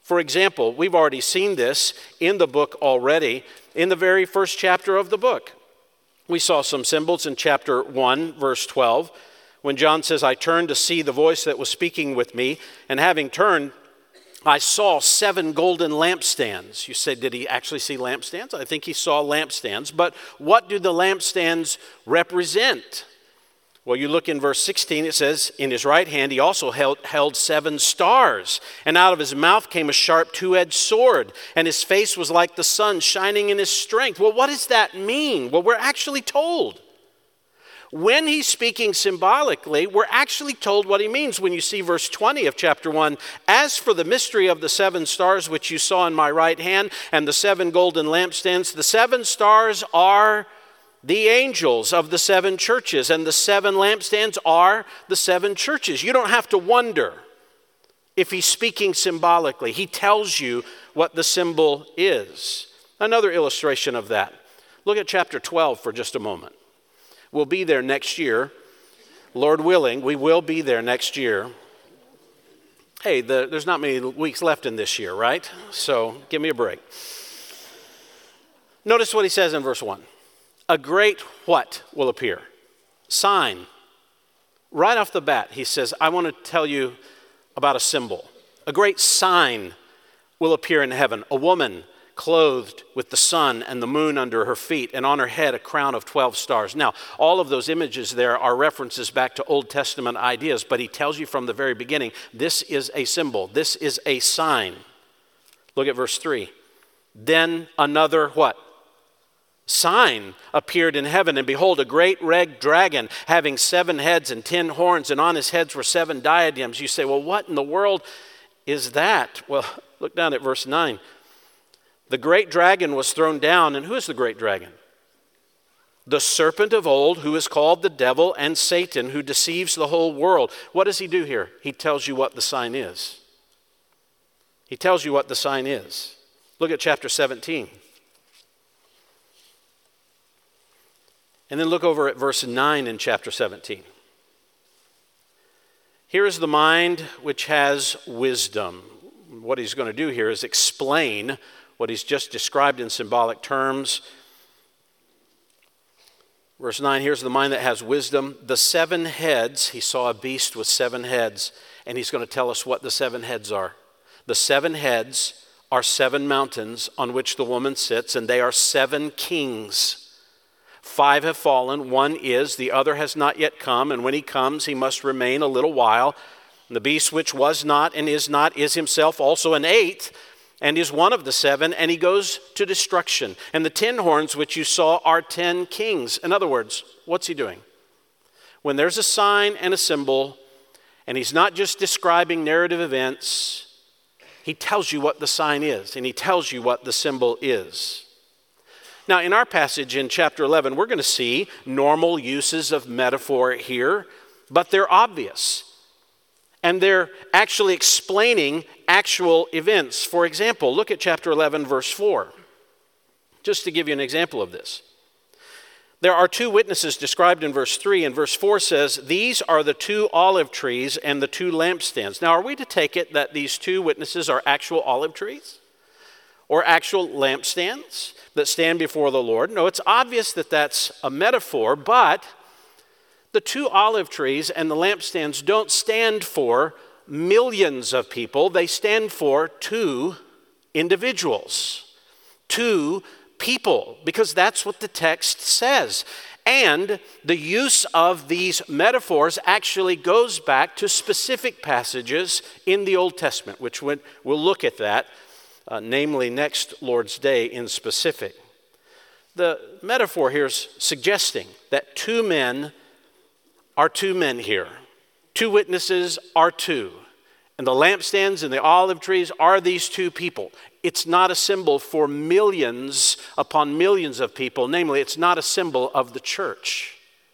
For example, we've already seen this in the book already, in the very first chapter of the book. We saw some symbols in chapter 1, verse 12, when John says, I turned to see the voice that was speaking with me, and having turned, I saw 7 golden lampstands. You say, did he actually see lampstands? I think he saw lampstands. But what do the lampstands represent? Well, you look in verse 16, it says, in his right hand he also held 7 stars. And out of his mouth came a sharp 2-edged sword. And his face was like the sun shining in his strength. Well, what does that mean? Well, we're actually told. When he's speaking symbolically, we're actually told what he means when you see verse 20 of chapter 1. As for the mystery of the 7 stars which you saw in my right hand and the 7 golden lampstands, the 7 stars are the angels of the 7 churches, and the 7 lampstands are the 7 churches. You don't have to wonder if he's speaking symbolically. He tells you what the symbol is. Another illustration of that. Look at chapter 12 for just a moment. We'll be there next year. Lord willing, we will be there next year. Hey, there's not many weeks left in this year, right? So give me a break. Notice what he says in verse 1. A great what will appear? Sign. Right off the bat, he says, I want to tell you about a symbol. A great sign will appear in heaven. A woman clothed with the sun and the moon under her feet, and on her head a crown of 12 stars. Now, all of those images there are references back to Old Testament ideas, but he tells you from the very beginning, this is a symbol, this is a sign. Look at verse 3. Then another what? Sign appeared in heaven, and behold, a great red dragon having 7 heads and 10 horns, and on his heads were 7 diadems. You say, well, what in the world is that? Well, look down at verse 9. The great dragon was thrown down, and who is the great dragon? The serpent of old, who is called the devil and Satan, who deceives the whole world. What does he do here? He tells you what the sign is. He tells you what the sign is. Look at chapter 17. And then look over at verse 9 in chapter 17. Here is the mind which has wisdom. What he's going to do here is explain what he's just described in symbolic terms. Verse 9, here's the mind that has wisdom. The 7 heads, he saw a beast with 7 heads, and he's going to tell us what the 7 heads are. The 7 heads are 7 mountains on which the woman sits, and they are 7 kings. 5 have fallen, 1 is, the other has not yet come, and when he comes, he must remain a little while. And the beast which was not and is himself also an 8th, and is one of the 7, and he goes to destruction. And the 10 horns which you saw are 10 kings. In other words, what's he doing? When there's a sign and a symbol, and he's not just describing narrative events, he tells you what the sign is, and he tells you what the symbol is. Now, in our passage in chapter 11, we're going to see normal uses of metaphor here, but they're obvious. And they're actually explaining actual events. For example, look at chapter 11, verse 4. Just to give you an example of this. There are 2 witnesses described in verse 3, and verse 4 says, these are the 2 olive trees and the 2 lampstands. Now, are we to take it that these 2 witnesses are actual olive trees? Or actual lampstands that stand before the Lord? No, it's obvious that that's a metaphor, but the 2 olive trees and the lampstands don't stand for millions of people. They stand for 2 individuals, 2 people, because that's what the text says. And the use of these metaphors actually goes back to specific passages in the Old Testament, which we'll look at that, namely next Lord's Day in specific. The metaphor here is suggesting that 2 men are 2 men here. 2 witnesses are 2. And the lampstands and the olive trees are these 2 people. It's not a symbol for millions upon millions of people. Namely, it's not a symbol of the church.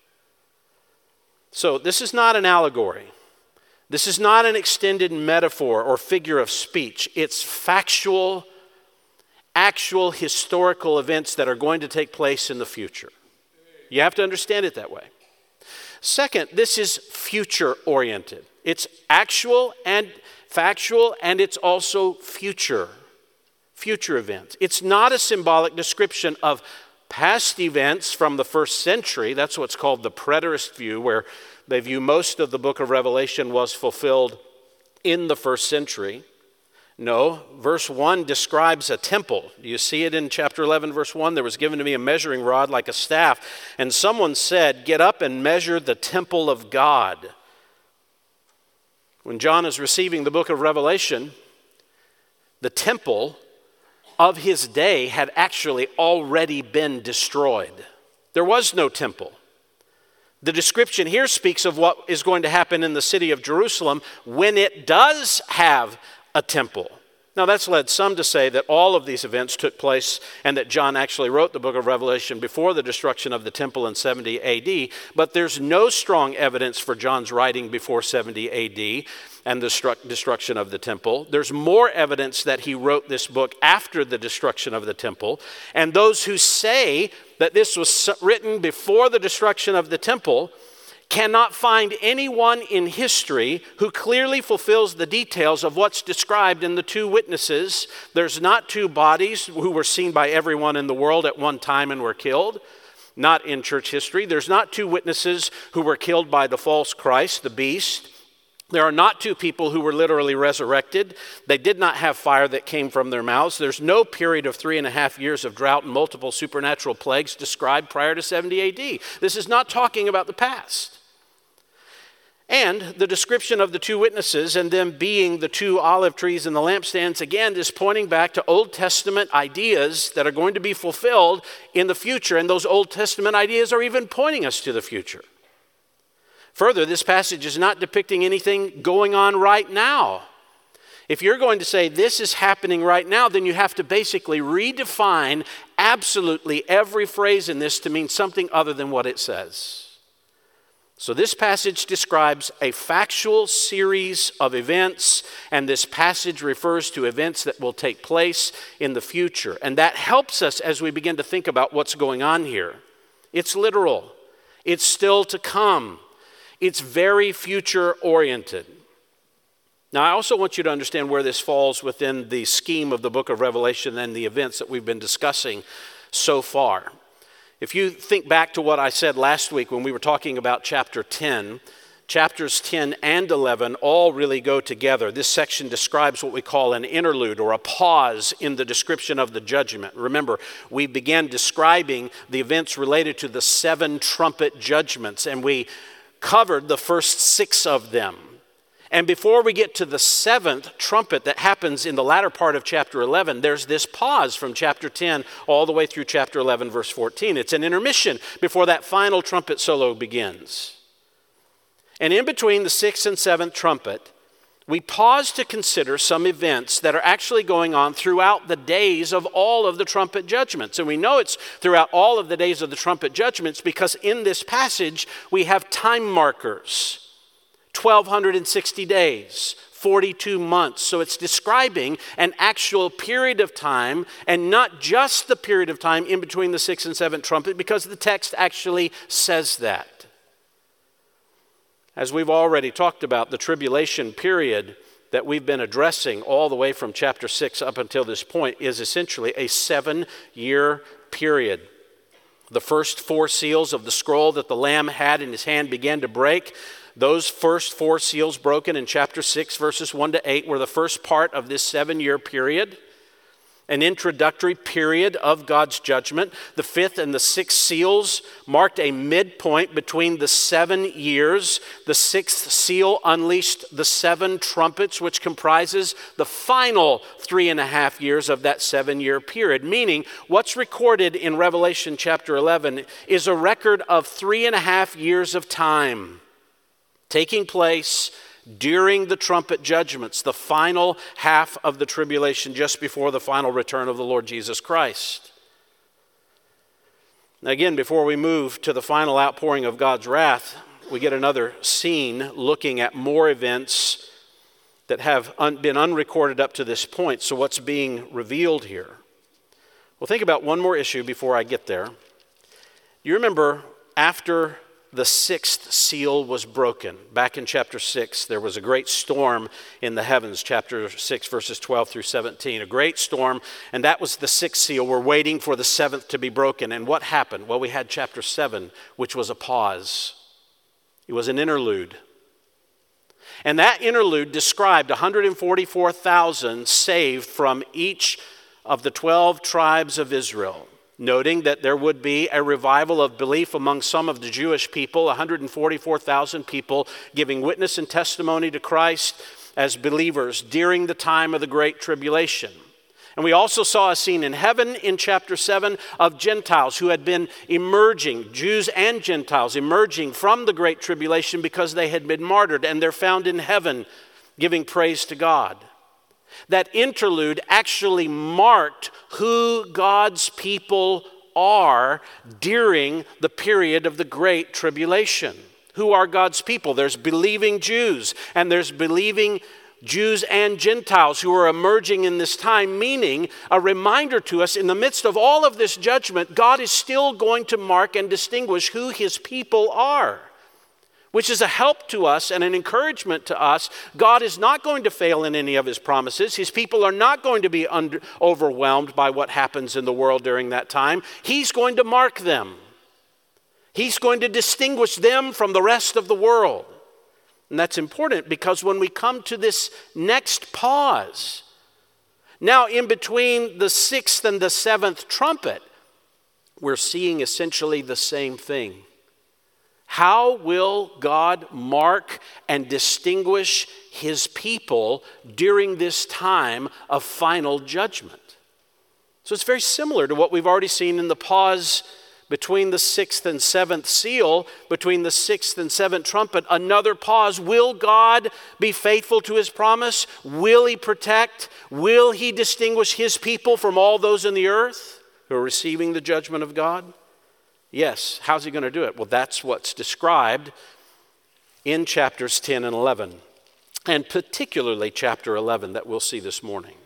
So this is not an allegory. This is not an extended metaphor or figure of speech. It's factual, actual historical events that are going to take place in the future. You have to understand it that way. Second, this is future-oriented. It's actual and factual, and it's also future events. It's not a symbolic description of past events from the first century. That's what's called the preterist view, where they view most of the book of Revelation was fulfilled in the first century. No, verse 1 describes a temple. You see it in chapter 11, verse 1. There was given to me a measuring rod like a staff, and someone said, "Get up and measure the temple of God." When John is receiving the book of Revelation, the temple of his day had actually already been destroyed. There was no temple. The description here speaks of what is going to happen in the city of Jerusalem when it does have a temple. Now, that's led some to say that all of these events took place and that John actually wrote the book of Revelation before the destruction of the temple in 70 AD, but there's no strong evidence for John's writing before 70 AD and the destruction of the temple. There's more evidence that he wrote this book after the destruction of the temple, and those who say that this was written before the destruction of the temple cannot find anyone in history who clearly fulfills the details of what's described in the two witnesses. There's not two bodies who were seen by everyone in the world at one time and were killed, not in church history. There's not two witnesses who were killed by the false Christ, the beast. There are not two people who were literally resurrected. They did not have fire that came from their mouths. There's no period of 3.5 years of drought and multiple supernatural plagues described prior to 70 AD. This is not talking about the past. And the description of the two witnesses and them being the two olive trees and the lampstands, again, is pointing back to Old Testament ideas that are going to be fulfilled in the future. And those Old Testament ideas are even pointing us to the future. Further, this passage is not depicting anything going on right now. If you're going to say this is happening right now, then you have to basically redefine absolutely every phrase in this to mean something other than what it says. So this passage describes a factual series of events, and this passage refers to events that will take place in the future. And that helps us as we begin to think about what's going on here. It's literal. It's still to come. It's very future-oriented. Now, I also want you to understand where this falls within the scheme of the book of Revelation and the events that we've been discussing so far. If you think back to what I said last week when we were talking about chapter 10, chapters 10 and 11 all really go together. This section describes what we call an interlude or a pause in the description of the judgment. Remember, we began describing the events related to the 7 trumpet judgments, and we covered the first 6 of them. And before we get to the 7th trumpet that happens in the latter part of chapter 11, there's this pause from chapter 10 all the way through chapter 11, verse 14. It's an intermission before that final trumpet solo begins. And in between the 6th and 7th trumpet, we pause to consider some events that are actually going on throughout the days of all of the trumpet judgments. And we know it's throughout all of the days of the trumpet judgments because in this passage we have time markers. 1,260 days, 42 months. So it's describing an actual period of time and not just the period of time in between the 6th and 7th trumpet, because the text actually says that. As we've already talked about, the tribulation period that we've been addressing all the way from chapter 6 up until this point is essentially a 7-year period. The first 4 seals of the scroll that the Lamb had in his hand began to break. Those first 4 seals broken in chapter 6, verses 1 to 8, were the first part of this 7-year period, an introductory period of God's judgment. The 5th and the 6th seals marked a midpoint between the 7 years. The 6th seal unleashed the 7 trumpets, which comprises the final 3.5 years of that 7-year period, meaning what's recorded in Revelation chapter 11 is a record of 3.5 years of time taking place during the trumpet judgments, the final half of the tribulation just before the final return of the Lord Jesus Christ. Now again, before we move to the final outpouring of God's wrath, we get another scene looking at more events that have been unrecorded up to this point. So what's being revealed here? Well, think about one more issue before I get there. You remember after the sixth seal was broken. Back in chapter 6, there was a great storm in the heavens, chapter 6, verses 12 through 17. A great storm, and that was the sixth seal. We're waiting for the seventh to be broken. And what happened? Well, we had chapter 7, which was a pause. It was an interlude. And that interlude described 144,000 saved from each of the 12 tribes of Israel, noting that there would be a revival of belief among some of the Jewish people, 144,000 people giving witness and testimony to Christ as believers during the time of the Great Tribulation. And we also saw a scene in heaven in chapter 7 of Gentiles who had been emerging, Jews and Gentiles emerging from the Great Tribulation because they had been martyred, and they're found in heaven giving praise to God. That interlude actually marked who God's people are during the period of the Great Tribulation. Who are God's people? There's believing Jews, and there's believing Jews and Gentiles who are emerging in this time, meaning a reminder to us in the midst of all of this judgment, God is still going to mark and distinguish who his people are, which is a help to us and an encouragement to us. God is not going to fail in any of his promises. His people are not going to be overwhelmed by what happens in the world during that time. He's going to mark them. He's going to distinguish them from the rest of the world. And that's important because when we come to this next pause, now in between the sixth and the seventh trumpet, we're seeing essentially the same thing. How will God mark and distinguish his people during this time of final judgment? So it's very similar to what we've already seen in the pause between the sixth and seventh seal, between the sixth and seventh trumpet, another pause. Will God be faithful to his promise? Will he protect? Will he distinguish his people from all those in the earth who are receiving the judgment of God? Yes. How's he going to do it? Well, that's what's described in chapters 10 and 11, and particularly chapter 11 that we'll see this morning.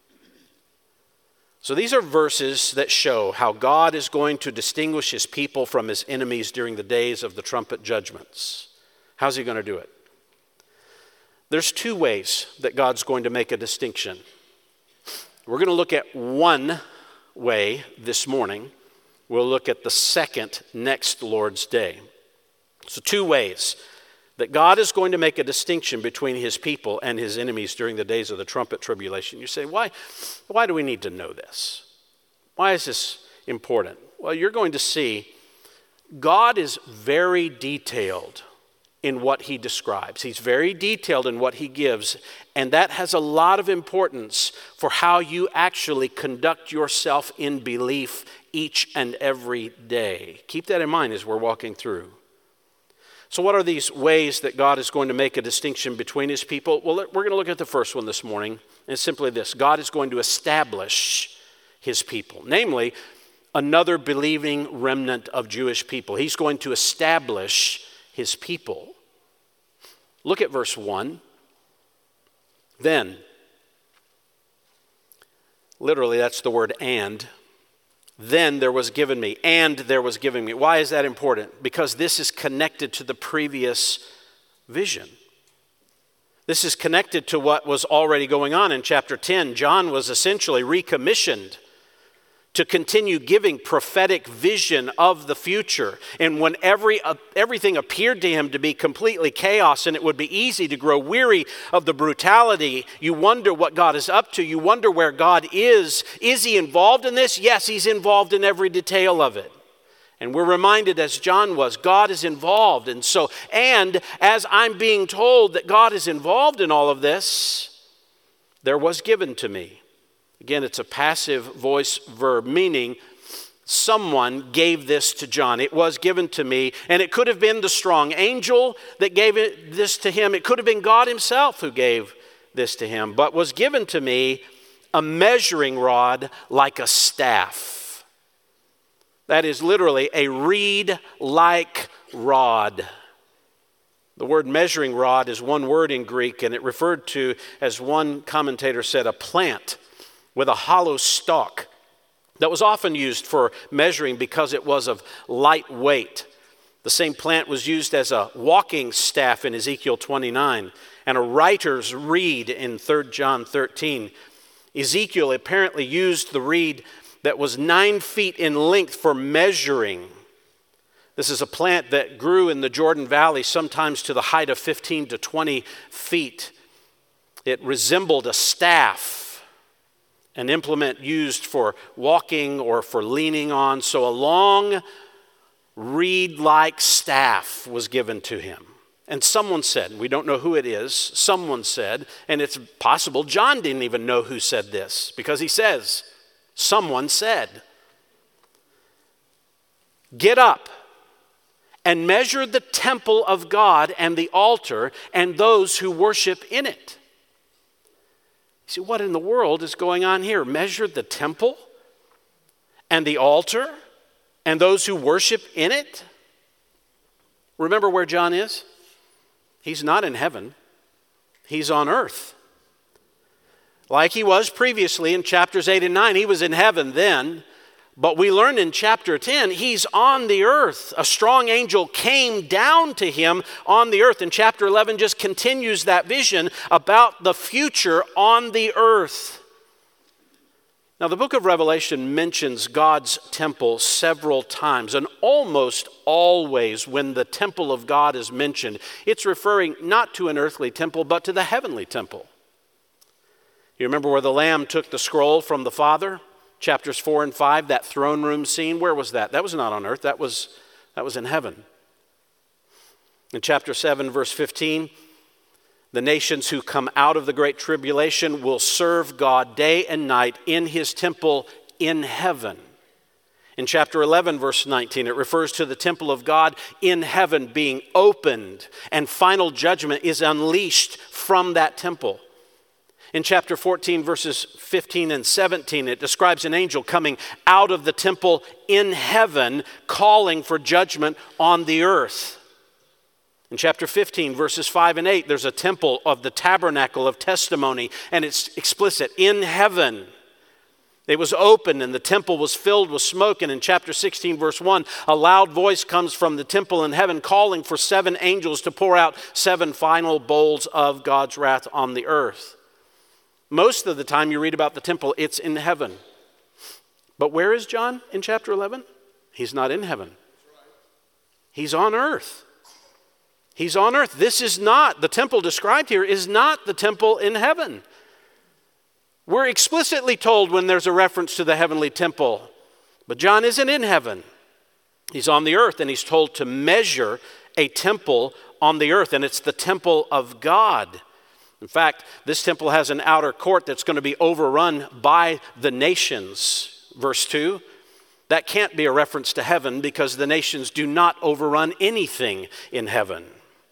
So these are verses that show how God is going to distinguish his people from his enemies during the days of the trumpet judgments. How's he going to do it? There's two ways that God's going to make a distinction. We're going to look at one way this morning. We'll look at the second next Lord's Day. So two ways that God is going to make a distinction between his people and his enemies during the days of the trumpet tribulation. You say, why do we need to know this? Why is this important? Well, you're going to see God is very detailed in what he describes. He's very detailed in what he gives, and that has a lot of importance for how you actually conduct yourself in belief each and every day. Keep that in mind as we're walking through. So what are these ways that God is going to make a distinction between his people? Well, we're going to look at the first one this morning, and it's simply this. God is going to establish his people, namely, another believing remnant of Jewish people. He's going to establish his people. Look at verse 1. Then, literally that's the word and. Then there was given me, and there was given me. Why is that important? Because this is connected to the previous vision. This is connected to what was already going on in chapter 10. John was essentially recommissioned to continue giving prophetic vision of the future. And when everything appeared to him to be completely chaos and it would be easy to grow weary of the brutality, you wonder what God is up to. You wonder where God is. Is he involved in this? Yes, he's involved in every detail of it. And we're reminded, as John was, God is involved. And as I'm being told that God is involved in all of this, there was given to me. Again, it's a passive voice verb, meaning someone gave this to John. It was given to me, and it could have been the strong angel that gave this to him. It could have been God himself who gave this to him, but was given to me a measuring rod like a staff. That is literally a reed-like rod. The word measuring rod is one word in Greek, and it referred to, as one commentator said, a plant with a hollow stalk that was often used for measuring because it was of light weight. The same plant was used as a walking staff in Ezekiel 29 and a writer's reed in 3 John 13. Ezekiel apparently used the reed that was 9 feet in length for measuring. This is a plant that grew in the Jordan Valley, sometimes to the height of 15 to 20 feet. It resembled a staff, an implement used for walking or for leaning on. So a long reed-like staff was given to him. And someone said, we don't know who it is, someone said, and it's possible John didn't even know who said this, because he says, someone said, "Get up and measure the temple of God and the altar and those who worship in it." You see, what in the world is going on here? Measure the temple and the altar and those who worship in it? Remember where John is? He's not in heaven. He's on earth. Like he was previously in chapters 8 and 9, he was in heaven then. But we learn in chapter 10, he's on the earth. A strong angel came down to him on the earth. And chapter 11 just continues that vision about the future on the earth. Now, the book of Revelation mentions God's temple several times, and almost always when the temple of God is mentioned, it's referring not to an earthly temple, but to the heavenly temple. You remember where the Lamb took the scroll from the Father? Chapters 4 and 5, that throne room scene, where was that? That was not on earth, that was in heaven. In chapter 7, verse 15, the nations who come out of the great tribulation will serve God day and night in his temple in heaven. In chapter 11, verse 19, it refers to the temple of God in heaven being opened, and final judgment is unleashed from that temple. In chapter 14, verses 15 and 17, it describes an angel coming out of the temple in heaven, calling for judgment on the earth. In chapter 15, verses 5 and 8, there's a temple of the tabernacle of testimony, and it's explicit, in heaven. It was open and the temple was filled with smoke. And in chapter 16, verse 1, a loud voice comes from the temple in heaven calling for 7 angels to pour out 7 final bowls of God's wrath on the earth. Most of the time you read about the temple, it's in heaven. But where is John in chapter 11? He's not in heaven. He's on earth. He's on earth. This is not, the temple described here is not the temple in heaven. We're explicitly told when there's a reference to the heavenly temple. But John isn't in heaven. He's on the earth, and he's told to measure a temple on the earth, and it's the temple of God. In fact, this temple has an outer court that's going to be overrun by the nations. Verse 2, that can't be a reference to heaven because the nations do not overrun anything in heaven.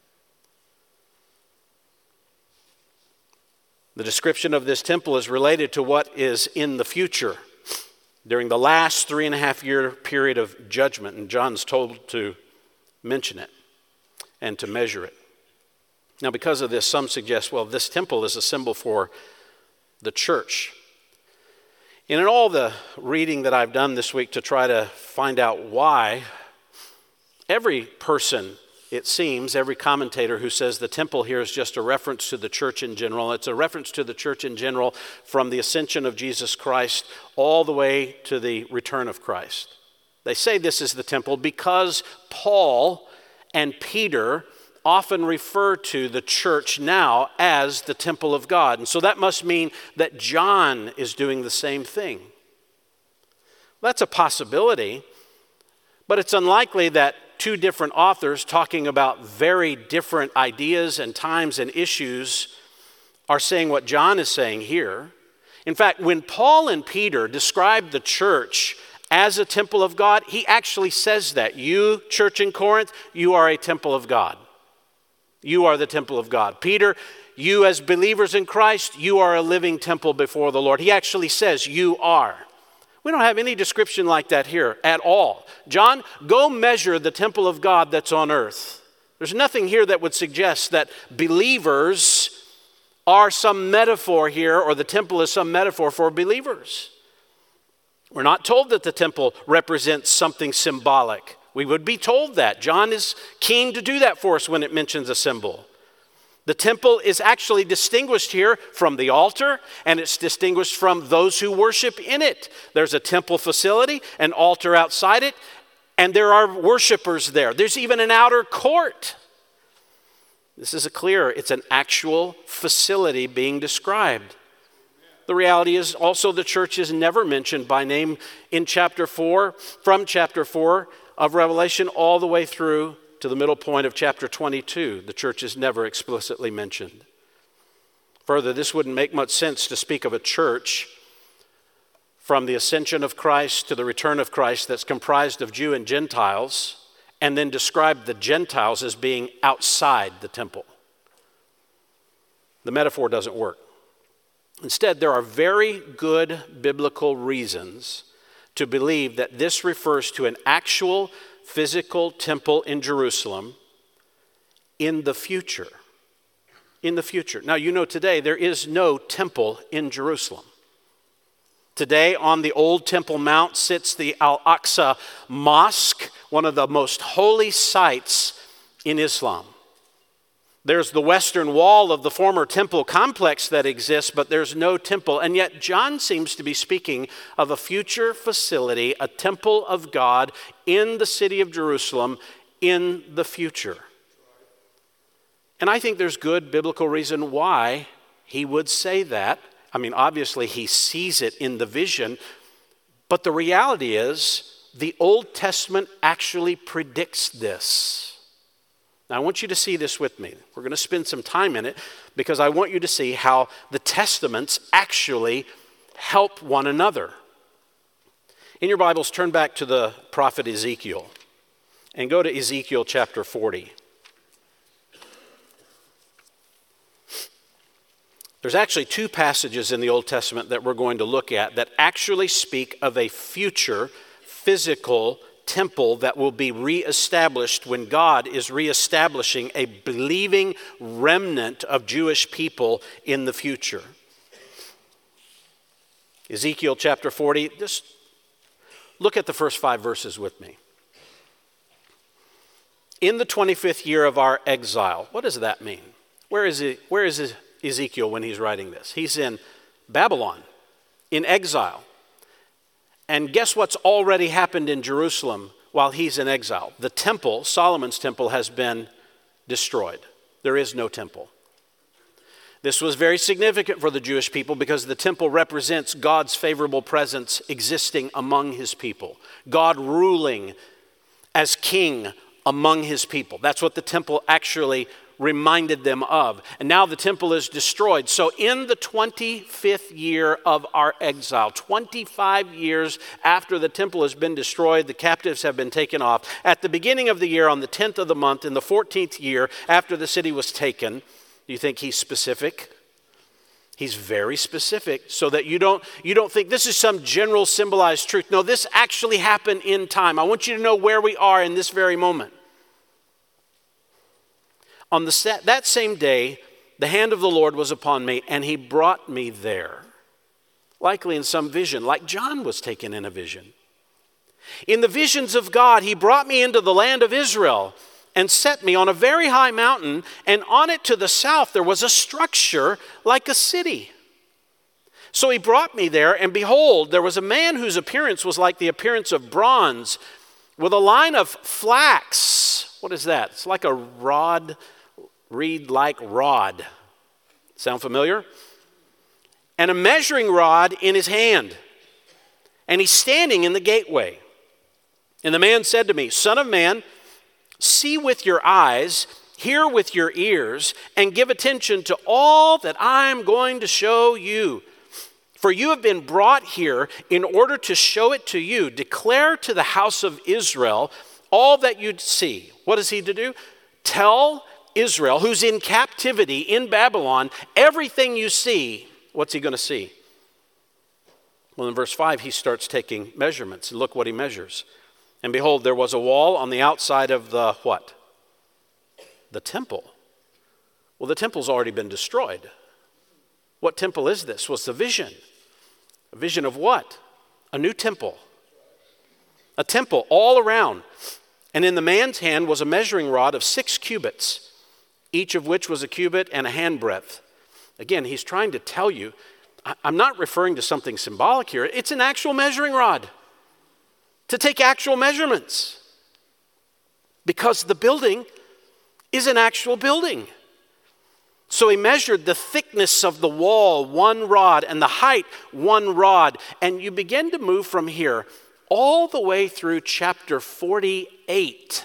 The description of this temple is related to what is in the future during the last 3.5-year period of judgment, and John's told to mention it and to measure it. Now, because of this, some suggest, well, this temple is a symbol for the church. And in all the reading that I've done this week to try to find out why, every person, it seems, every commentator who says the temple here is just a reference to the church in general, it's a reference to the church in general from the ascension of Jesus Christ all the way to the return of Christ. They say this is the temple because Paul and Peter often refer to the church now as the temple of God. And so that must mean that John is doing the same thing. That's a possibility, but it's unlikely that 2 different authors talking about very different ideas and times and issues are saying what John is saying here. In fact, when Paul and Peter describe the church as a temple of God, he actually says that. You, church in Corinth, you are a temple of God. You are the temple of God. Peter, you as believers in Christ, you are a living temple before the Lord. He actually says you are. We don't have any description like that here at all. John, go measure the temple of God that's on earth. There's nothing here that would suggest that believers are some metaphor here, or the temple is some metaphor for believers. We're not told that the temple represents something symbolic. We would be told that. John is keen to do that for us when it mentions a symbol. The temple is actually distinguished here from the altar, and it's distinguished from those who worship in it. There's a temple facility, an altar outside it, and there are worshipers there. There's even an outer court. This is it's an actual facility being described. The reality is also the church is never mentioned by name in chapter 4, from chapter 4 of Revelation all the way through to the middle point of chapter 22. The church is never explicitly mentioned. Further, this wouldn't make much sense to speak of a church from the ascension of Christ to the return of Christ that's comprised of Jew and Gentiles, and then describe the Gentiles as being outside the temple. The metaphor doesn't work. Instead, there are very good biblical reasons to believe that this refers to an actual physical temple in Jerusalem in the future. In the future. Now, you know today there is no temple in Jerusalem. Today on the old Temple Mount sits the Al-Aqsa Mosque, one of the most holy sites in Islam. There's the western wall of the former temple complex that exists, but there's no temple. And yet John seems to be speaking of a future facility, a temple of God in the city of Jerusalem in the future. And I think there's good biblical reason why he would say that. I mean, obviously he sees it in the vision, but the reality is the Old Testament actually predicts this. Now, I want you to see this with me. We're going to spend some time in it because I want you to see how the Testaments actually help one another. In your Bibles, turn back to the prophet Ezekiel and go to Ezekiel chapter 40. There's actually two passages in the Old Testament that we're going to look at that actually speak of a future physical temple that will be reestablished when God is reestablishing a believing remnant of Jewish people in the future. Ezekiel chapter 40, just look at the first 5 verses with me. In the 25th year of our exile, what does that mean? Where is Ezekiel when he's writing this? He's in Babylon, in exile. And guess what's already happened in Jerusalem while he's in exile? The temple, Solomon's temple, has been destroyed. There is no temple. This was very significant for the Jewish people because the temple represents God's favorable presence existing among his people. God ruling as king among his people. That's what the temple actually reminded them of. And now the temple is destroyed. So in the 25th year of our exile, 25 years after the temple has been destroyed, the captives have been taken off. At the beginning of the year, on the 10th of the month, in the 14th year after the city was taken, do you think he's specific? He's very specific so that you don't think this is some general symbolized truth. No, this actually happened in time. I want you to know where we are in this very moment. On that same day, the hand of the Lord was upon me, and he brought me there, likely in some vision, like John was taken in a vision. In the visions of God, he brought me into the land of Israel and set me on a very high mountain, and on it to the south there was a structure like a city. So he brought me there, and behold, there was a man whose appearance was like the appearance of bronze, with a line of flax. What is that? It's like a reed-like rod. Sound familiar? And a measuring rod in his hand. And he's standing in the gateway. And the man said to me, Son of man, see with your eyes, hear with your ears, and give attention to all that I am going to show you. For you have been brought here in order to show it to you. Declare to the house of Israel all that you see. What is he to do? Tell Israel, who's in captivity in Babylon, everything you see. What's he going to see? Well, in verse 5, he starts taking measurements. And look what he measures. And behold, there was a wall on the outside of the what? The temple. Well, the temple's already been destroyed. What temple is this? What's the vision? A vision of what? A new temple. A temple all around. And in the man's hand was a measuring rod of 6 cubits, each of which was a cubit and a handbreadth. Again, he's trying to tell you, I'm not referring to something symbolic here. It's an actual measuring rod to take actual measurements, because the building is an actual building. So he measured the thickness of the wall, 1 rod, and the height, 1 rod. And you begin to move from here all the way through chapter 48.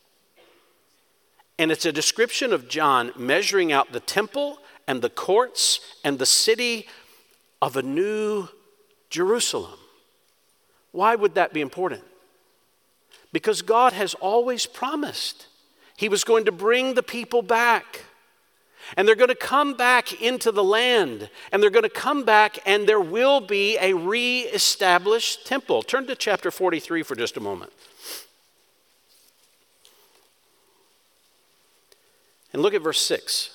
And it's a description of John measuring out the temple and the courts and the city of a new Jerusalem. Why would that be important? Because God has always promised he was going to bring the people back. And they're going to come back into the land. And they're going to come back, and there will be a reestablished temple. Turn to chapter 43 for just a moment. And look at verse 6.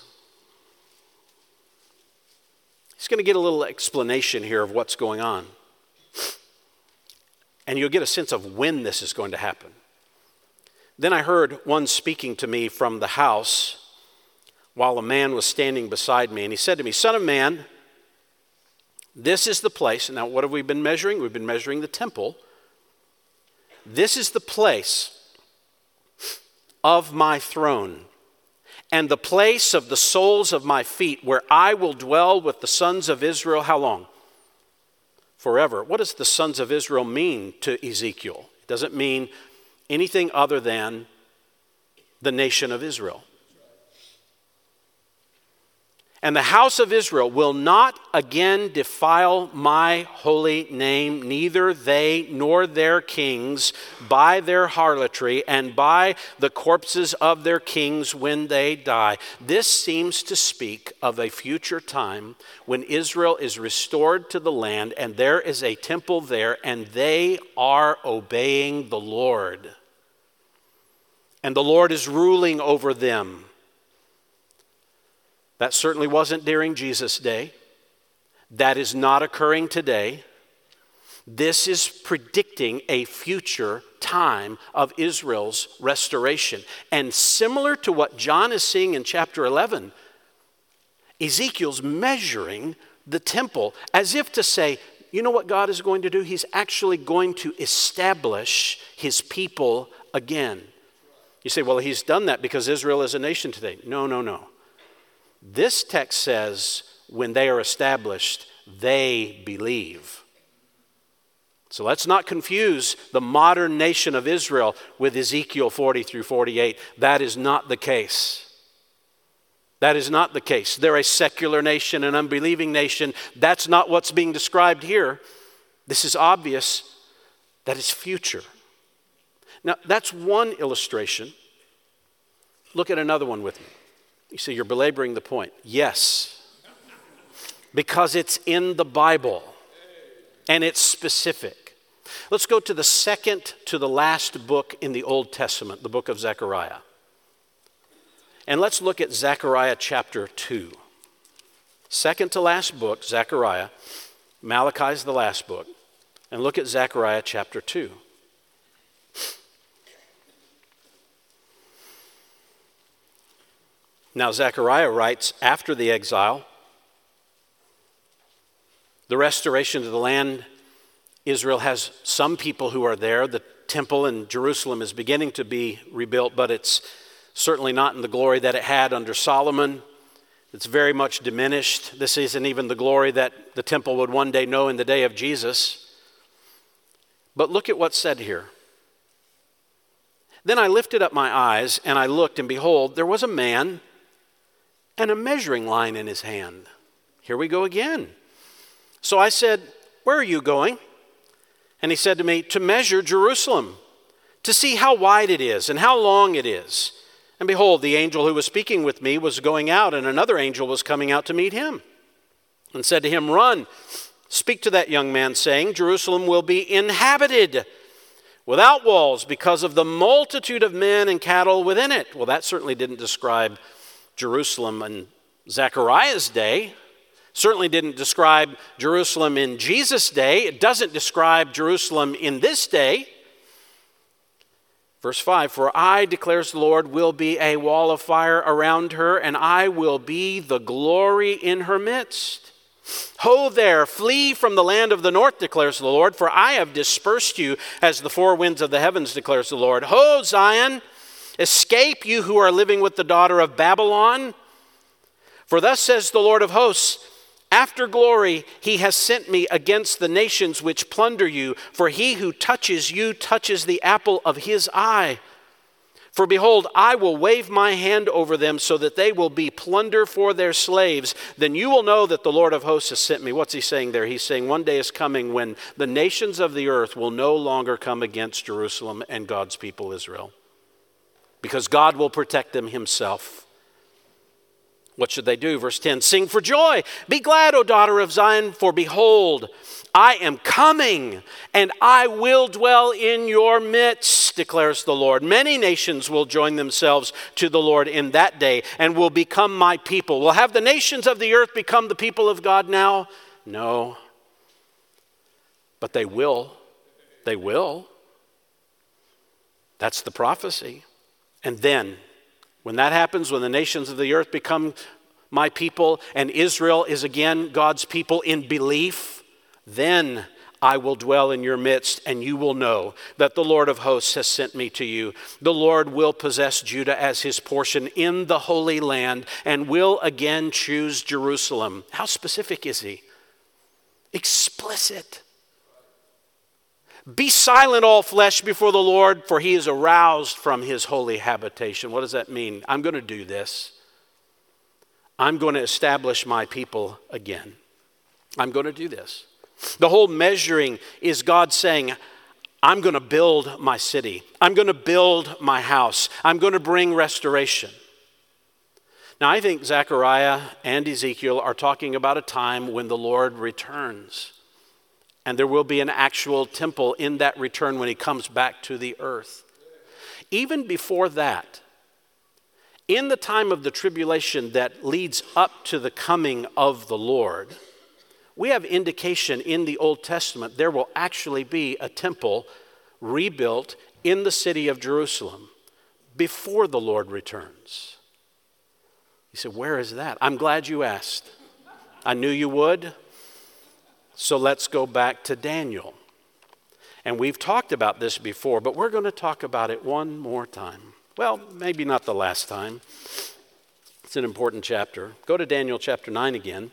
He's going to get a little explanation here of what's going on. And you'll get a sense of when this is going to happen. Then I heard one speaking to me from the house while a man was standing beside me. And he said to me, "Son of man, this is the place." Now, what have we been measuring? We've been measuring the temple. "This is the place of my throne and the place of the soles of my feet, where I will dwell with the sons of Israel." How long? Forever. What does the sons of Israel mean to Ezekiel? It doesn't mean anything other than the nation of Israel. "And the house of Israel will not again defile my holy name, neither they nor their kings, by their harlotry and by the corpses of their kings when they die." This seems to speak of a future time when Israel is restored to the land and there is a temple there and they are obeying the Lord. And the Lord is ruling over them. That certainly wasn't during Jesus' day. That is not occurring today. This is predicting a future time of Israel's restoration. And similar to what John is seeing in chapter 11, Ezekiel's measuring the temple as if to say, you know what God is going to do? He's actually going to establish his people again. You say, well, he's done that because Israel is a nation today. No. This text says when they are established, they believe. So let's not confuse the modern nation of Israel with Ezekiel 40 through 48. That is not the case. That is not the case. They're a secular nation, an unbelieving nation. That's not what's being described here. This is obvious that it's future. Now, that's one illustration. Look at another one with me. You see, you're belaboring the point. Yes, because it's in the Bible and it's specific. Let's go to the second to the last book in the Old Testament, the book of Zechariah. And let's look at Zechariah chapter 2. Second to last book, Zechariah. Malachi is the last book. And look at Zechariah chapter 2. Now, Zechariah writes after the exile, the restoration of the land, Israel has some people who are there. The temple in Jerusalem is beginning to be rebuilt, but it's certainly not in the glory that it had under Solomon. It's very much diminished. This isn't even the glory that the temple would one day know in the day of Jesus. But look at what's said here. "Then I lifted up my eyes, and I looked, and behold, there was a man and a measuring line in his hand." Here we go again. "So I said, 'Where are you going?' And he said to me, 'To measure Jerusalem, to see how wide it is and how long it is.' And behold, the angel who was speaking with me was going out, and another angel was coming out to meet him, and said to him, 'Run, speak to that young man, saying, Jerusalem will be inhabited without walls because of the multitude of men and cattle within it.'" Well, that certainly didn't describe Jerusalem in Zechariah's day. Certainly didn't describe Jerusalem in Jesus' day. It doesn't describe Jerusalem in this day. Verse 5, for I, declares the Lord, will be a wall of fire around her, and I will be the glory in her midst. Ho there, flee from the land of the north, declares the Lord, for I have dispersed you as the four winds of the heavens, declares the Lord. Ho, Zion, escape, you who are living with the daughter of Babylon. For thus says the Lord of hosts, after glory he has sent me against the nations which plunder you, for he who touches you touches the apple of his eye. For behold, I will wave my hand over them so that they will be plunder for their slaves. Then you will know that the Lord of hosts has sent me. What's he saying there? He's saying one day is coming when the nations of the earth will no longer come against Jerusalem and God's people Israel, because God will protect them himself. What should they do? Verse 10, sing for joy. Be glad, O daughter of Zion, for behold, I am coming, and I will dwell in your midst, declares the Lord. Many nations will join themselves to the Lord in that day and will become my people. Will have the nations of the earth become the people of God now? No. But they will. They will. That's the prophecy. And then, when that happens, when the nations of the earth become my people and Israel is again God's people in belief, then I will dwell in your midst, and you will know that the Lord of hosts has sent me to you. The Lord will possess Judah as his portion in the Holy Land and will again choose Jerusalem. How specific is he? Explicit. Be silent, all flesh, before the Lord, for he is aroused from his holy habitation. What does that mean? I'm going to do this. I'm going to establish my people again. I'm going to do this. The whole measuring is God saying, I'm going to build my city. I'm going to build my house. I'm going to bring restoration. Now, I think Zechariah and Ezekiel are talking about a time when the Lord returns. And there will be an actual temple in that return when he comes back to the earth. Even before that, in the time of the tribulation that leads up to the coming of the Lord, we have indication in the Old Testament there will actually be a temple rebuilt in the city of Jerusalem before the Lord returns. You said, where is that? I'm glad you asked. I knew you would. So let's go back to Daniel. And we've talked about this before, but we're going to talk about it one more time. Well, maybe not the last time. It's an important chapter. Go to Daniel chapter 9 again.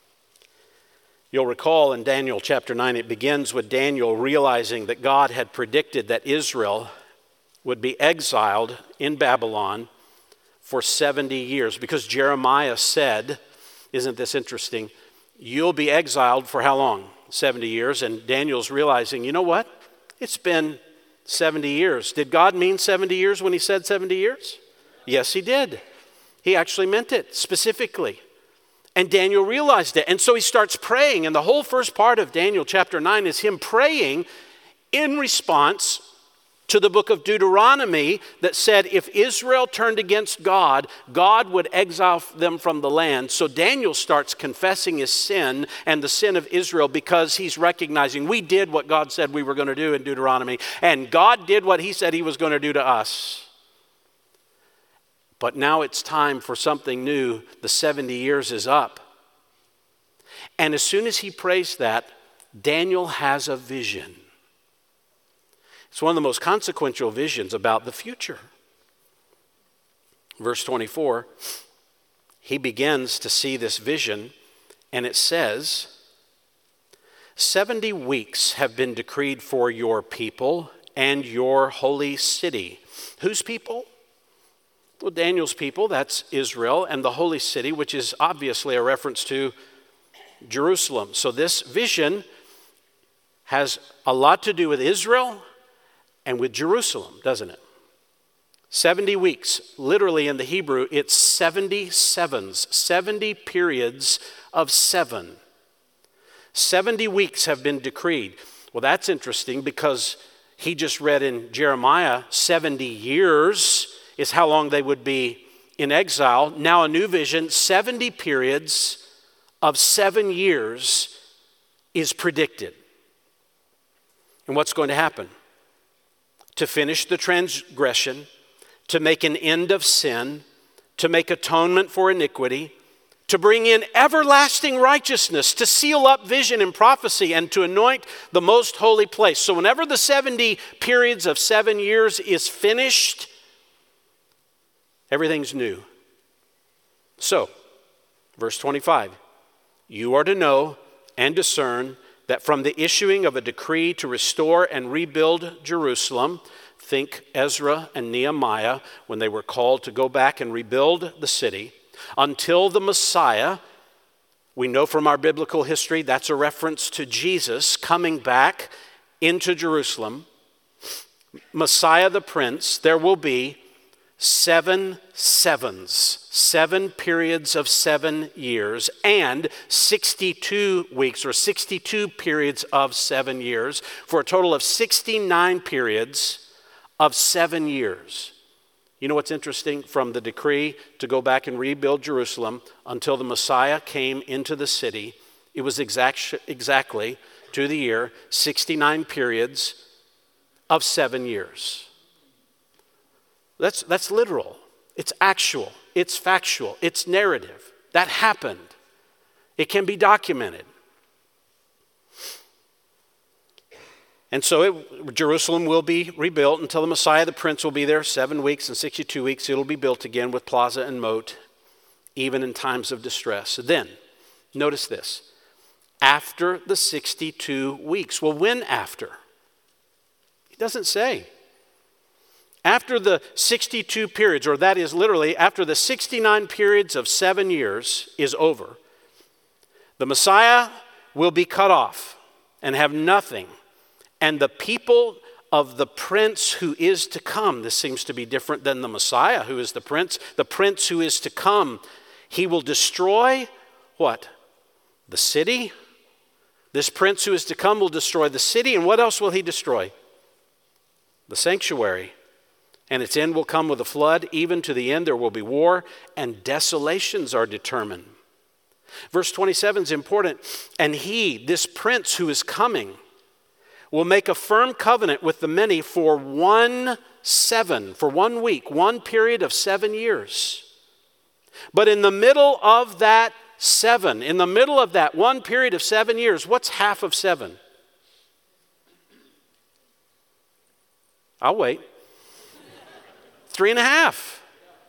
You'll recall in Daniel chapter 9, it begins with Daniel realizing that God had predicted that Israel would be exiled in Babylon for 70 years. Because Jeremiah said, isn't this interesting? You'll be exiled for how long? 70 years. And Daniel's realizing, you know what? It's been 70 years. Did God mean 70 years when he said 70 years? Yes, he did. He actually meant it specifically. And Daniel realized it. And so he starts praying. And the whole first part of Daniel chapter 9 is him praying in response to the book of Deuteronomy that said if Israel turned against God, God would exile them from the land. So Daniel starts confessing his sin and the sin of Israel because he's recognizing we did what God said we were going to do in Deuteronomy, and God did what he said he was going to do to us. But now it's time for something new. The 70 years is up. And as soon as he prays that, Daniel has a vision. It's one of the most consequential visions about the future. Verse 24, he begins to see this vision, and it says, 70 weeks have been decreed for your people and your holy city. Whose people? Well, Daniel's people, that's Israel, and the holy city, which is obviously a reference to Jerusalem. So this vision has a lot to do with Israel and with Jerusalem, doesn't it? 70 weeks. Literally in the Hebrew, it's 70 sevens, 70 periods of 7. 70 weeks have been decreed. Well, that's interesting because he just read in Jeremiah 70 years is how long they would be in exile. Now a new vision, 70 periods of 7 years is predicted. And what's going to happen? to finish the transgression, to make an end of sin, to make atonement for iniquity, to bring in everlasting righteousness, to seal up vision and prophecy, and to anoint the most holy place. So whenever the 70 periods of 7 years is finished, everything's new. So, verse 25, you are to know and discern that from the issuing of a decree to restore and rebuild Jerusalem, think Ezra and Nehemiah when they were called to go back and rebuild the city, until the Messiah, we know from our biblical history that's a reference to Jesus coming back into Jerusalem, Messiah the Prince, there will be 7 sevens, 7 periods of 7 years, and 62 weeks or 62 periods of 7 years, for a total of 69 periods of 7 years. You know what's interesting? From the decree to go back and rebuild Jerusalem until the Messiah came into the city, it was exactly to the year 69 periods of 7 years. That's literal. It's actual. It's factual. It's narrative. That happened. It can be documented. And so Jerusalem will be rebuilt until the Messiah, the Prince, will be there 7 weeks and 62 weeks. It'll be built again with plaza and moat, even in times of distress. Then, notice this. After the 62 weeks. Well, when after? It doesn't say. After the 62 periods, or that is literally after the 69 periods of 7 years is over, the Messiah will be cut off and have nothing. And the people of the Prince who is to come, this seems to be different than the Messiah who is the Prince who is to come, he will destroy what? The city. This Prince who is to come will destroy the city. And what else will he destroy? The sanctuary. And its end will come with a flood. Even to the end there will be war, and desolations are determined. Verse 27 is important. And he, this Prince who is coming, will make a firm covenant with the many for 1 week, 1 period of 7 years. But in the middle of that 7, in the middle of that 1 period of 7 years, what's half of 7? I'll wait. 3.5.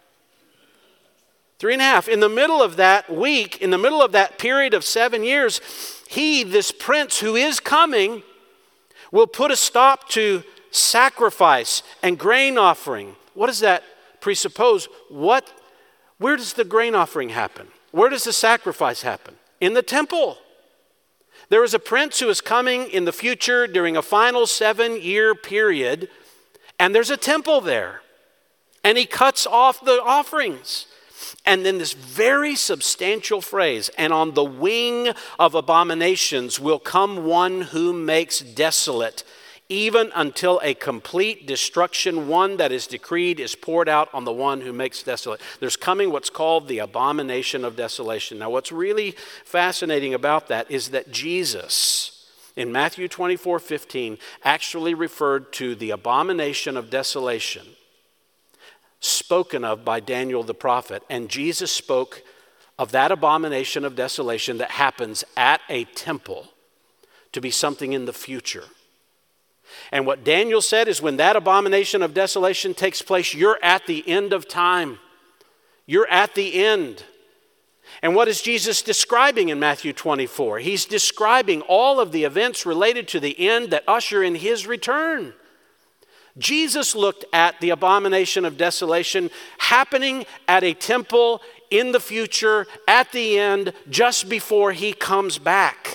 3.5. In the middle of that week, in the middle of that period of 7 years, he, this Prince who is coming, will put a stop to sacrifice and grain offering. What does that presuppose? Where does the grain offering happen? Where does the sacrifice happen? In the temple. There is a prince who is coming in the future during a final 7-year period, and there's a temple there. And he cuts off the offerings. And then this very substantial phrase, and on the wing of abominations will come one who makes desolate, even until a complete destruction, one that is decreed, is poured out on the one who makes desolate. There's coming what's called the abomination of desolation. Now, what's really fascinating about that is that Jesus, in Matthew 24:15, actually referred to the abomination of desolation spoken of by Daniel the prophet. And Jesus spoke of that abomination of desolation that happens at a temple to be something in the future. And what Daniel said is when that abomination of desolation takes place, you're at the end of time. You're at the end. And what is Jesus describing in Matthew 24? He's describing all of the events related to the end that usher in his return. Jesus looked at the abomination of desolation happening at a temple in the future, at the end, just before he comes back.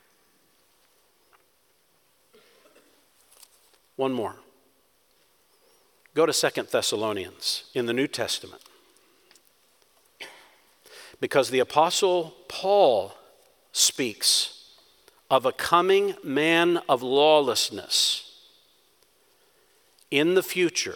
One more. Go to 2 Thessalonians in the New Testament. Because the Apostle Paul speaks of a coming man of lawlessness in the future.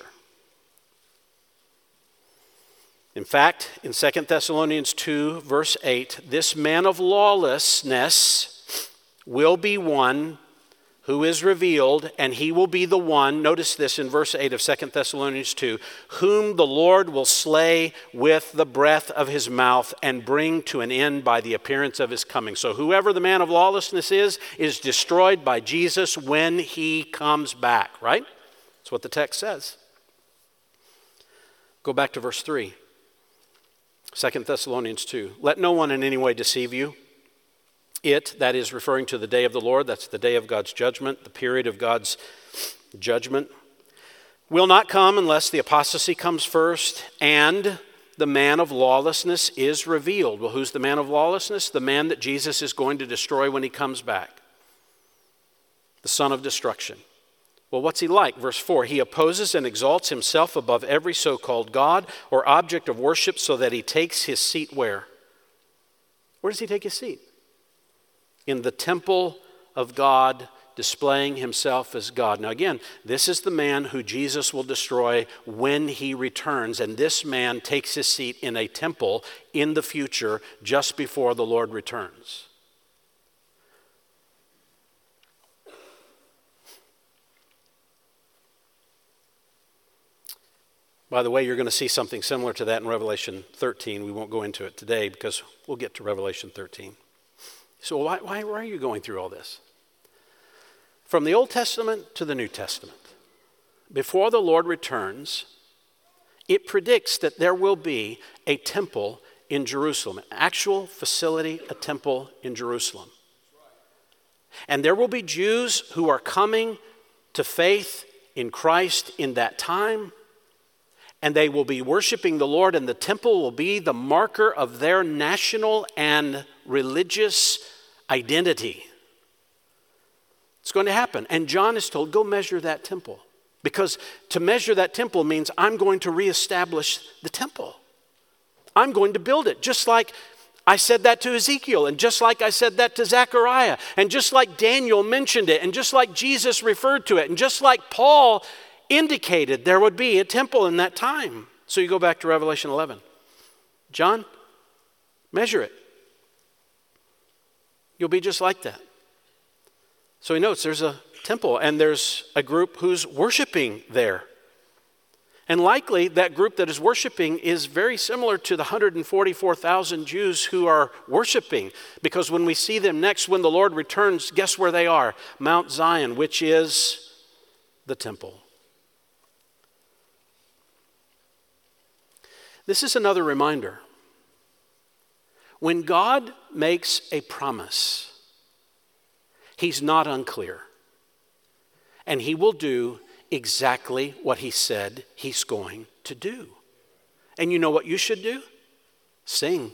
In fact, in 2 Thessalonians 2, verse 8, this man of lawlessness will be one who is revealed, and he will be the one, notice this in verse 8 of 2 Thessalonians 2, whom the Lord will slay with the breath of his mouth and bring to an end by the appearance of his coming. So whoever the man of lawlessness is destroyed by Jesus when he comes back, right? That's what the text says. Go back to verse 3, 2 Thessalonians 2. Let no one in any way deceive you. It, that is referring to the day of the Lord, that's the day of God's judgment, the period of God's judgment, will not come unless the apostasy comes first and the man of lawlessness is revealed. Well, who's the man of lawlessness? The man that Jesus is going to destroy when he comes back. The son of destruction. Well, what's he like? Verse 4, he opposes and exalts himself above every so-called God or object of worship so that he takes his seat where? Where does he take his seat? In the temple of God, displaying himself as God. Now again, this is the man who Jesus will destroy when he returns, and this man takes his seat in a temple in the future just before the Lord returns. By the way, you're going to see something similar to that in Revelation 13. We won't go into it today because we'll get to Revelation 13. So why are you going through all this? From the Old Testament to the New Testament, before the Lord returns, it predicts that there will be a temple in Jerusalem, an actual facility, a temple in Jerusalem. And there will be Jews who are coming to faith in Christ in that time, and they will be worshiping the Lord, and the temple will be the marker of their national and religious identity. It's going to happen. And John is told, go measure that temple. Because to measure that temple means I'm going to reestablish the temple. I'm going to build it. Just like I said that to Ezekiel, and just like I said that to Zechariah, and just like Daniel mentioned it, and just like Jesus referred to it, and just like Paul indicated there would be a temple in that time. So you go back to Revelation 11. John, measure it. You'll be just like that. So he notes there's a temple and there's a group who's worshiping there. And likely that group that is worshiping is very similar to the 144,000 Jews who are worshiping. Because when we see them next, when the Lord returns, guess where they are? Mount Zion, which is the temple. This is another reminder. When God makes a promise, he's not unclear. And he will do exactly what he said he's going to do. And you know what you should do? Sing.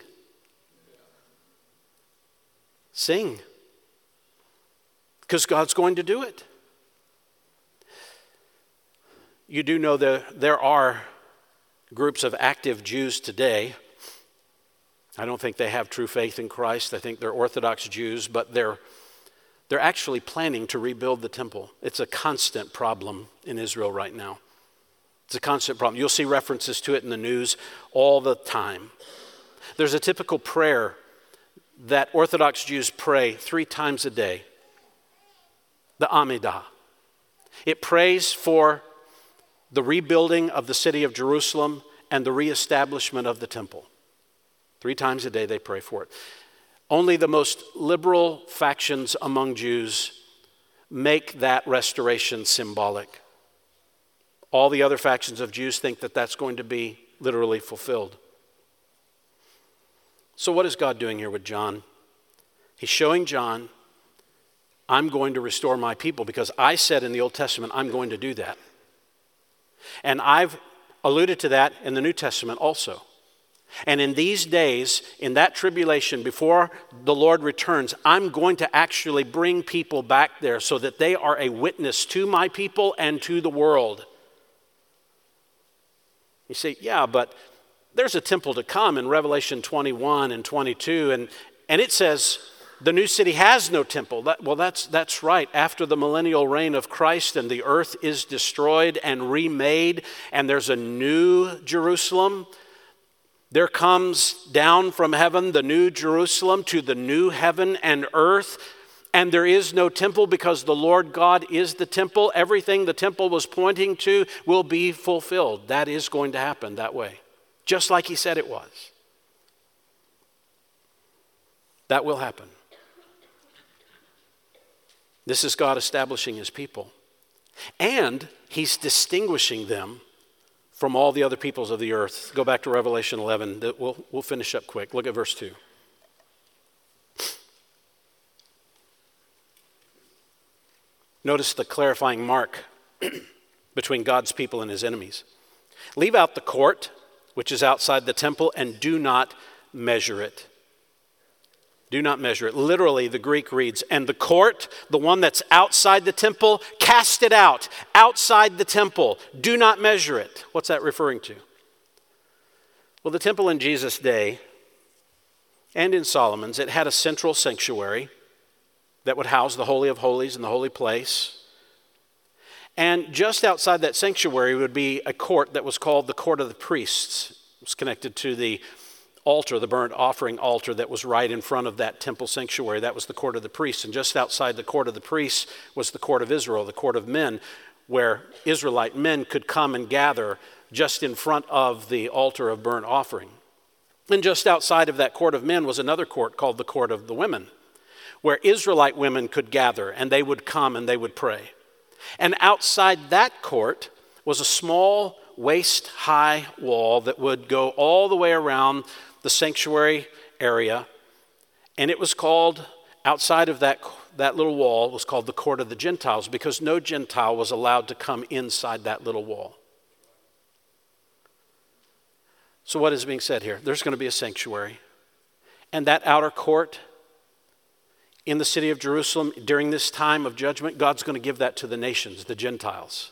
Sing. Because God's going to do it. You do know that there are groups of active Jews today. I don't think they have true faith in Christ. I think they're Orthodox Jews, but they're actually planning to rebuild the temple. It's a constant problem in Israel right now. It's a constant problem. You'll see references to it in the news all the time. There's a typical prayer that Orthodox Jews pray 3 times a day. The Amidah. It prays for the rebuilding of the city of Jerusalem and the reestablishment of the temple. 3 times a day they pray for it. Only the most liberal factions among Jews make that restoration symbolic. All the other factions of Jews think that that's going to be literally fulfilled. So what is God doing here with John? He's showing John, I'm going to restore my people because I said in the Old Testament, I'm going to do that. And I've alluded to that in the New Testament also. And in these days, in that tribulation, before the Lord returns, I'm going to actually bring people back there so that they are a witness to my people and to the world. You say, yeah, but there's a temple to come in Revelation 21 and 22, and it says the new city has no temple. That's right. After the millennial reign of Christ and the earth is destroyed and remade, and there's a new Jerusalem, there comes down from heaven the new Jerusalem to the new heaven and earth, and there is no temple because the Lord God is the temple. Everything the temple was pointing to will be fulfilled. That is going to happen that way, just like he said it was. That will happen. This is God establishing his people. And he's distinguishing them from all the other peoples of the earth. Go back to Revelation 11. We'll finish up quick. Look at verse 2. Notice the clarifying mark between God's people and his enemies. Leave out the court, which is outside the temple, and do not measure it. Do not measure it. Literally, the Greek reads, and the court, the one that's outside the temple, cast it out, outside the temple. Do not measure it. What's that referring to? Well, the temple in Jesus' day and in Solomon's, it had a central sanctuary that would house the Holy of Holies and the holy place. And just outside that sanctuary would be a court that was called the court of the priests. It was connected to the altar, the burnt offering altar that was right in front of that temple sanctuary. That was the court of the priests. And just outside the court of the priests was the court of Israel, the court of men, where Israelite men could come and gather just in front of the altar of burnt offering. And just outside of that court of men was another court called the court of the women, where Israelite women could gather and they would come and they would pray. And outside that court was a small waist-high wall that would go all the way around the sanctuary area. And it was called, outside of that little wall, was called the court of the Gentiles, because no Gentile was allowed to come inside that little wall. So what is being said here? There's going to be a sanctuary. And that outer court in the city of Jerusalem during this time of judgment, God's going to give that to the nations, the Gentiles.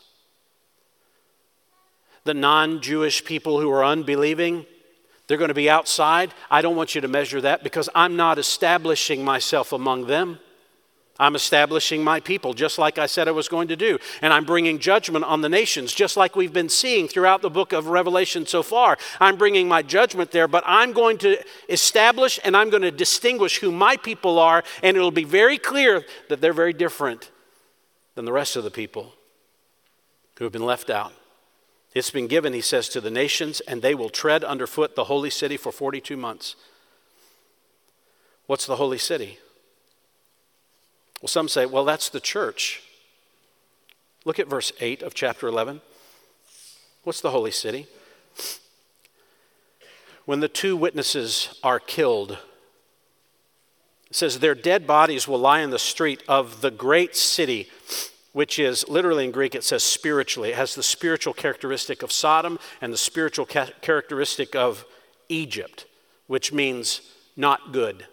The non-Jewish people who are unbelieving, they're going to be outside. I don't want you to measure that because I'm not establishing myself among them. I'm establishing my people just like I said I was going to do. And I'm bringing judgment on the nations just like we've been seeing throughout the book of Revelation so far. I'm bringing my judgment there, but I'm going to establish and I'm going to distinguish who my people are, and it'll be very clear that they're very different than the rest of the people who have been left out. It's been given, he says, to the nations, and they will tread underfoot the holy city for 42 months. What's the holy city? Well, some say, well, that's the church. Look at verse 8 of chapter 11. What's the holy city? When the two witnesses are killed, it says their dead bodies will lie in the street of the great city, which is, literally in Greek, it says spiritually. It has the spiritual characteristic of Sodom and the spiritual characteristic of Egypt, which means not good.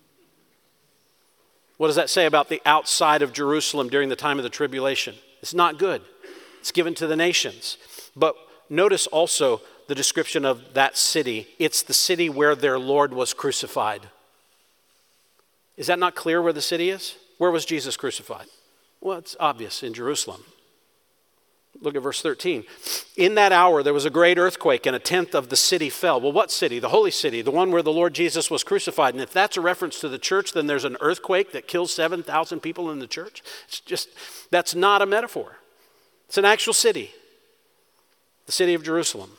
What does that say about the outside of Jerusalem during the time of the tribulation? It's not good. It's given to the nations. But notice also the description of that city. It's the city where their Lord was crucified. Is that not clear where the city is? Where was Jesus crucified? Well, it's obvious, in Jerusalem. Look at verse 13. In that hour there was a great earthquake and a tenth of the city fell. Well, what city? The holy city, the one where the Lord Jesus was crucified. And if that's a reference to the church, then there's an earthquake that kills 7,000 people in the church. That's not a metaphor. It's an actual city. The city of Jerusalem.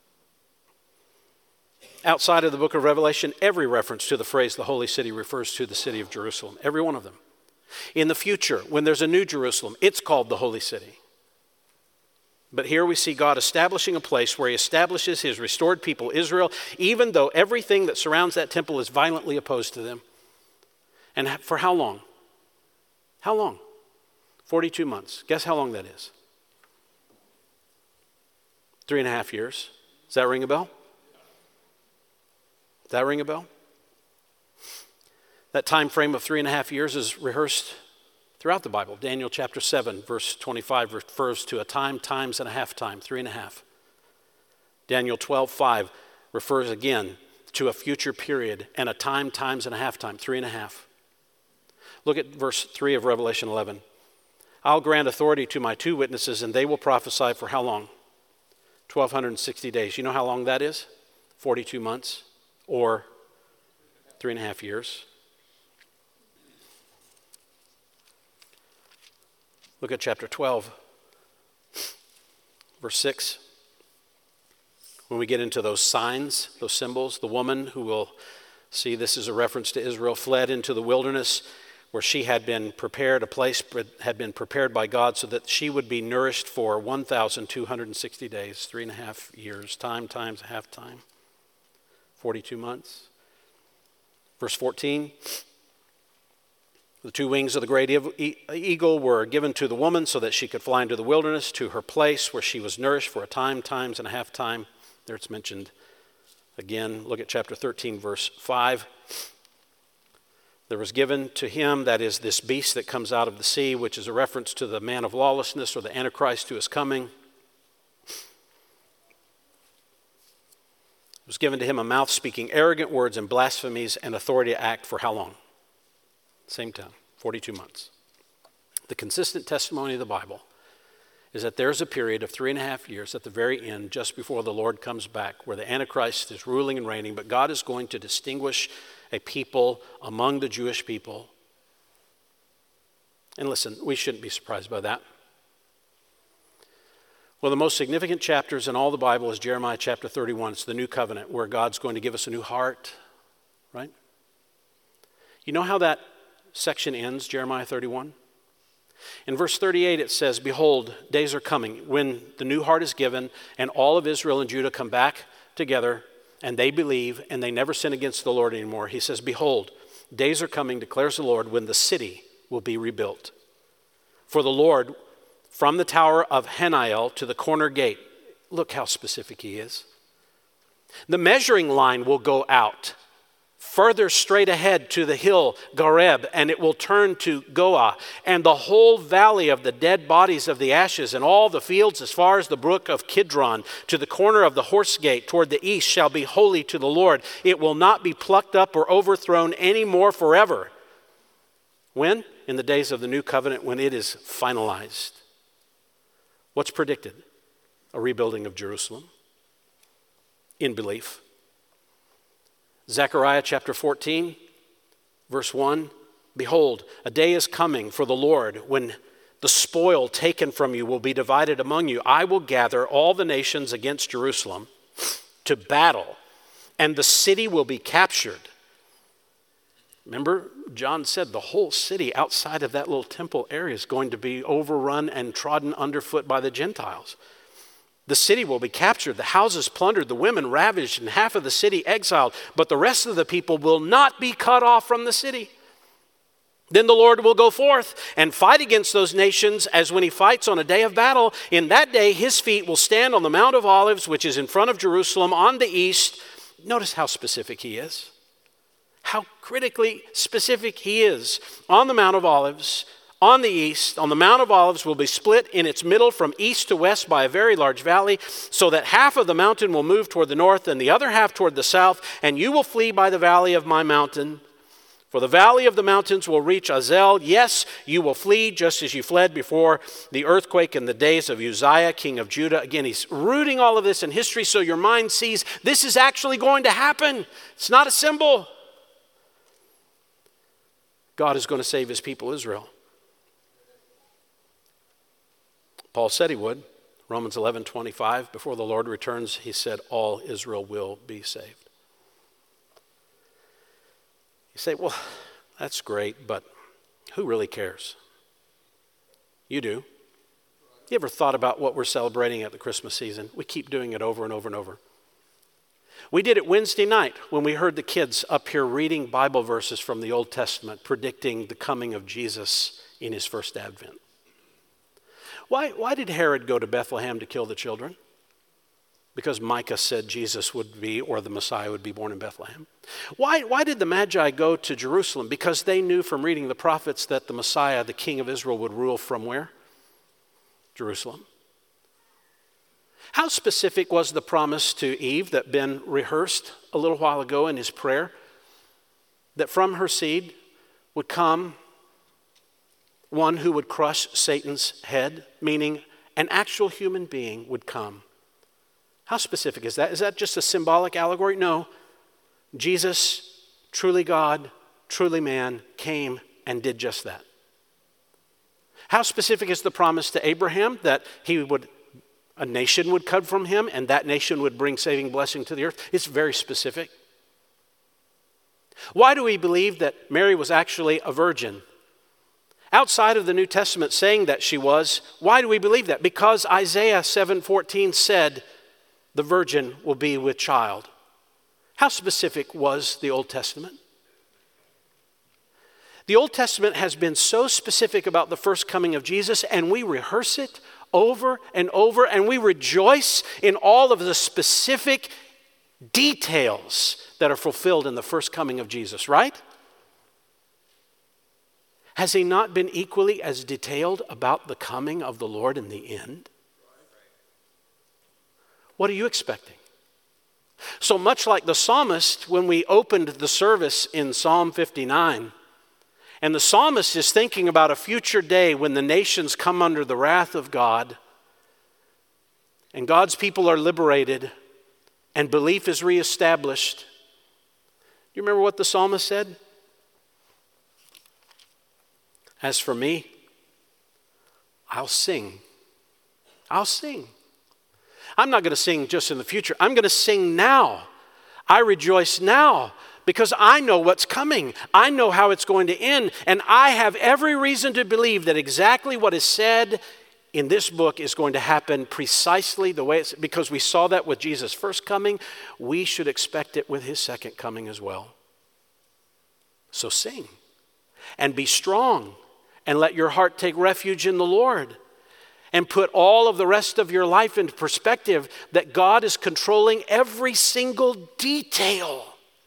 Outside of the book of Revelation, every reference to the phrase the holy city refers to the city of Jerusalem. Every one of them. In the future, when there's a new Jerusalem, it's called the holy city. But here we see God establishing a place where he establishes his restored people, Israel, even though everything that surrounds that temple is violently opposed to them. And for how long? How long? 42 months. Guess how long that is? 3.5 years. Does that ring a bell? Does that ring a bell? That time frame of 3.5 years is rehearsed throughout the Bible. Daniel chapter 7, verse 25 refers to a time, times, and a half time, 3.5. Daniel 12:5 refers again to a future period and a time, times, and a half time, 3.5. Look at verse 3 of Revelation 11. I'll grant authority to my two witnesses, and they will prophesy for how long? 1,260 days. You know how long that is? 42 months or 3.5 years. Look at chapter 12, verse 6. When we get into those signs, those symbols, the woman who will see this is a reference to Israel, fled into the wilderness where she had been prepared, a place had been prepared by God so that she would be nourished for 1,260 days, 3.5 years, time times a half time, 42 months. Verse 14, the 2 wings of the great eagle were given to the woman so that she could fly into the wilderness to her place where she was nourished for a time, times and a half time. There it's mentioned again. Look at chapter 13, verse 5. There was given to him, that is this beast that comes out of the sea, which is a reference to the man of lawlessness or the Antichrist who is coming. It was given to him a mouth speaking arrogant words and blasphemies and authority to act for how long? Same time, 42 months. The consistent testimony of the Bible is that there's a period of 3.5 years at the very end, just before the Lord comes back, where the Antichrist is ruling and reigning, but God is going to distinguish a people among the Jewish people. And listen, we shouldn't be surprised by that. Well, the most significant chapters in all the Bible is Jeremiah chapter 31. It's the new covenant, where God's going to give us a new heart, right? You know how that section ends, Jeremiah 31? In verse 38 it says, behold, days are coming when the new heart is given and all of Israel and Judah come back together and they believe and they never sin against the Lord anymore. He says, behold, days are coming, declares the Lord, when the city will be rebuilt. For the Lord, from the tower of Haniel to the corner gate, look how specific he is. The measuring line will go out further straight ahead to the hill Gareb, and it will turn to Goah, and the whole valley of the dead bodies of the ashes, and all the fields as far as the brook of Kidron, to the corner of the horse gate toward the east, shall be holy to the Lord. It will not be plucked up or overthrown any more forever. When? In the days of the new covenant, when it is finalized. What's predicted? A rebuilding of Jerusalem in belief. Zechariah chapter 14, verse 1, behold, a day is coming for the Lord when the spoil taken from you will be divided among you. I will gather all the nations against Jerusalem to battle, and the city will be captured. Remember, John said the whole city outside of that little temple area is going to be overrun and trodden underfoot by the Gentiles. The city will be captured, the houses plundered, the women ravaged, and half of the city exiled. But the rest of the people will not be cut off from the city. Then the Lord will go forth and fight against those nations as when he fights on a day of battle. In that day, his feet will stand on the Mount of Olives, which is in front of Jerusalem on the east. Notice how specific he is. How critically specific he is. On the Mount of Olives, on the east, on the Mount of Olives will be split in its middle from east to west by a very large valley, so that half of the mountain will move toward the north and the other half toward the south, and you will flee by the valley of my mountain. For the valley of the mountains will reach Azel. Yes, you will flee just as you fled before the earthquake in the days of Uzziah, king of Judah. Again, he's rooting all of this in history so your mind sees this is actually going to happen. It's not a symbol. God is going to save his people Israel. Paul said he would. Romans 11:25, before the Lord returns, he said all Israel will be saved. You say, well, that's great, but who really cares? You do. You ever thought about what we're celebrating at the Christmas season? We keep doing it over and over and over. We did it Wednesday night when we heard the kids up here reading Bible verses from the Old Testament, predicting the coming of Jesus in his first advent. Why did Herod go to Bethlehem to kill the children? Because Micah said Jesus would be, or the Messiah would be born in Bethlehem. Why did the Magi go to Jerusalem? Because they knew from reading the prophets that the Messiah, the King of Israel, would rule from where? Jerusalem. How specific was the promise to Eve that Ben rehearsed a little while ago in his prayer? That from her seed would come one who would crush Satan's head, meaning an actual human being would come. How specific is that? Is that just a symbolic allegory? No. Jesus, truly God, truly man, came and did just that. How specific is the promise to Abraham that a nation would come from him and that nation would bring saving blessing to the earth? It's very specific. Why do we believe that Mary was actually a virgin? Outside of the New Testament saying that she was, why do we believe that? Because Isaiah 7:14 said, the virgin will be with child. How specific was the Old Testament? The Old Testament has been so specific about the first coming of Jesus, and we rehearse it over and over, and we rejoice in all of the specific details that are fulfilled in the first coming of Jesus, right? Has he not been equally as detailed about the coming of the Lord in the end? What are you expecting? So much like the psalmist, when we opened the service in Psalm 59, and the psalmist is thinking about a future day when the nations come under the wrath of God, and God's people are liberated, and belief is reestablished. Do you remember what the psalmist said? As for me, I'll sing. I'll sing. I'm not going to sing just in the future. I'm going to sing now. I rejoice now because I know what's coming. I know how it's going to end. And I have every reason to believe that exactly what is said in this book is going to happen precisely the way it's, because we saw that with Jesus' first coming. We should expect it with his second coming as well. So sing and be strong and let your heart take refuge in the Lord. And put all of the rest of your life into perspective that God is controlling every single detail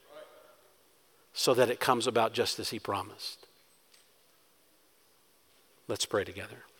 so that it comes about just as he promised. Let's pray together.